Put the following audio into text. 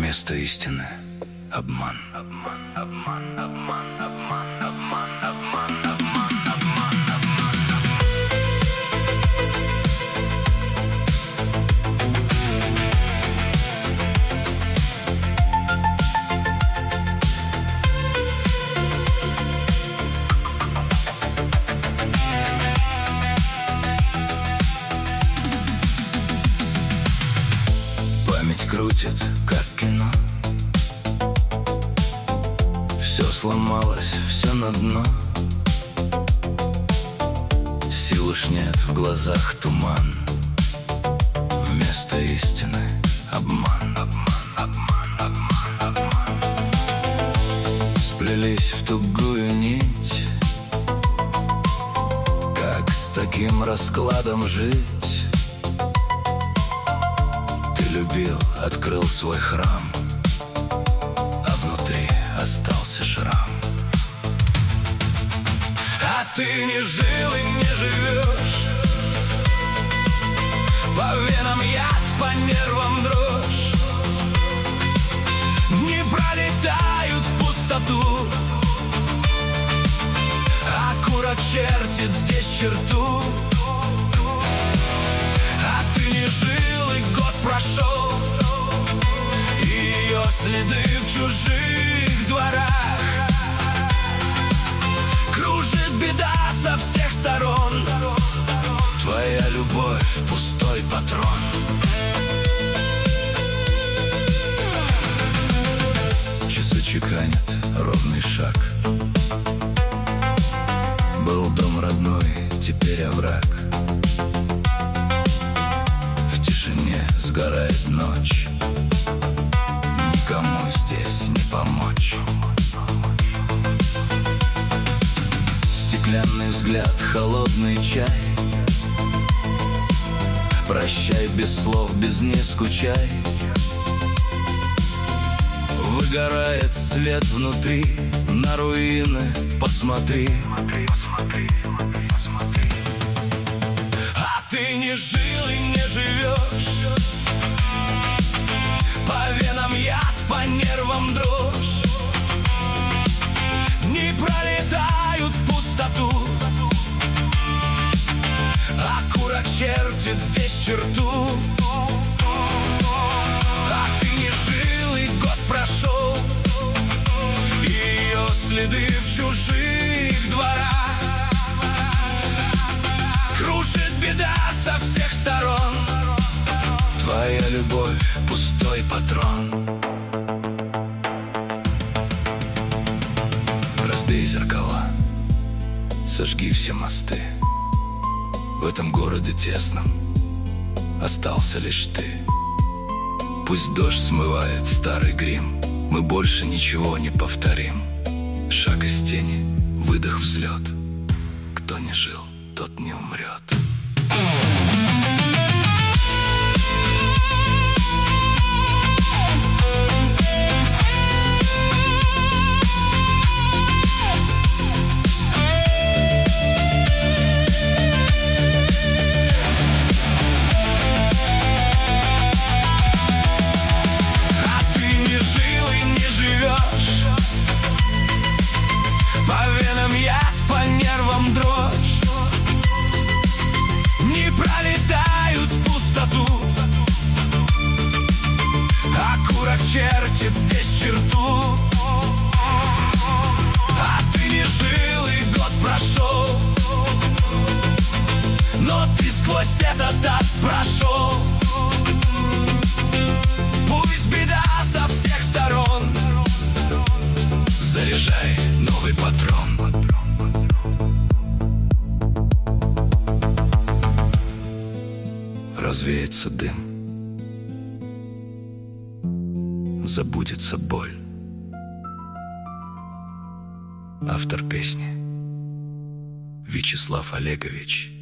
Вместо истины обман. Обман, обман, обман, обман, обман, обман, обман, обман, Память крутит, как кино. Все сломалось, все на дно. Сил уж нет, в глазах туман. Вместо истины обман. Обман, обман, обман, обман. Сплелись в тугую нить. Как с таким раскладом жить? Ты любил, открыл свой храм, а внутри остался шрам. А ты не жил и не живешь. По венам яд, по нервам дрожь. Не пролетают в пустоту, а курок чертит здесь черту. А ты не жил и год прошел, и ее следы в чужих дворах. Кружит беда со всех сторон. Твоя любовь — пустой патрон. Часы чеканят ровный шаг. Был дом родной, теперь овраг. В тишине сгорает ночь. Никому здесь не помочь. Стеклянный взгляд, холодный чай. Прощай без слов, без «не скучай». Выгорает свет внутри, на руины посмотри. А ты не жил и не живешь. По венам яд, по нервам дрожь. Не пролетают в пустоту, а курок чертит здесь черту. А ты не жил и год прошел, и ее следы в чужих дворах. Кружит беда со всех сторон. Твоя любовь — пустой патрон. Разбей зеркала, сожги все мосты. В этом городе тесном остался лишь ты. Пусть дождь смывает старый грим, мы больше ничего не повторим. Шаг из тени, выдох, взлет. Кто не жил, тот не умрет. Чертит здесь черту. А ты не жил и год прошел, но ты сквозь этот ад прошел. Пусть беда со всех сторон. Заряжай новый патрон. Развеется дым, забудется боль. Автор песни — Вячеслав Олегович.